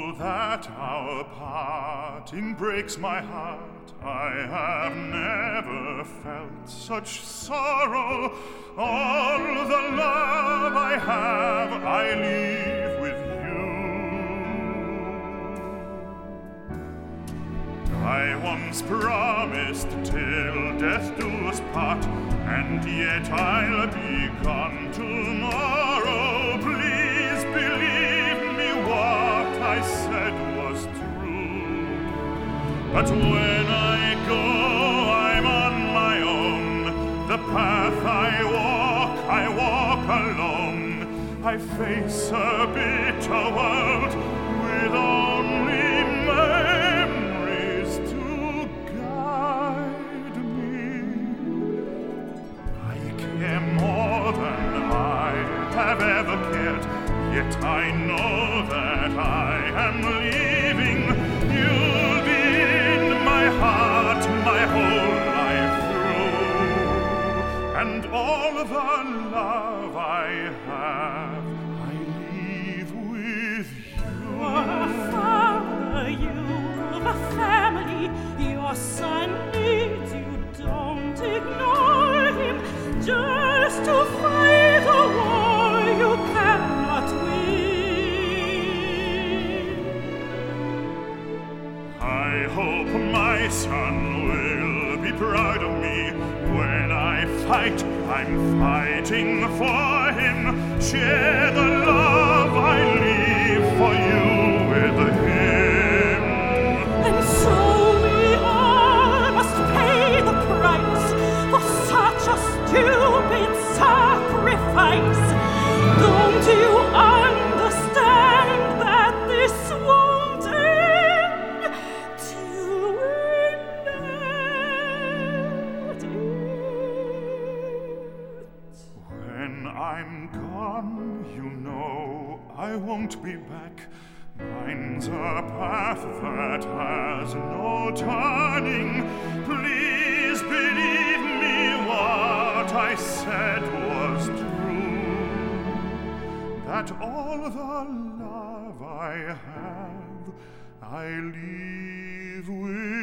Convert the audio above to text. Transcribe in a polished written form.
Oh, that our parting breaks my heart. I have never felt such sorrow. All the love I have, I leave with you. I once promised till death do us part, and yet I'll be gone tomorrow. Please believe me, what I said was true. But when I go, I'm on my own. The path I walk alone. I face a bitter world with only memories to guide me. I care more than I have ever cared, yet I know that I am leaving. You'll be in my heart my whole life through, and all the love I have, I leave with you. Oh, Father, you've a family. Your son needs you. Don't ignore him. Just to fight a war you cannot win. I hope my son will be proud of me. When I fight, I'm fighting for him. Share the love I leave for you with him. And so we all must pay the price for such a stupid sacrifice. Don't you understand that this won't end till we net it? When I'm gone, you know I won't be back. Mine's a path that has no turning. Please believe me, what I said was true. That all the love I have, I leave with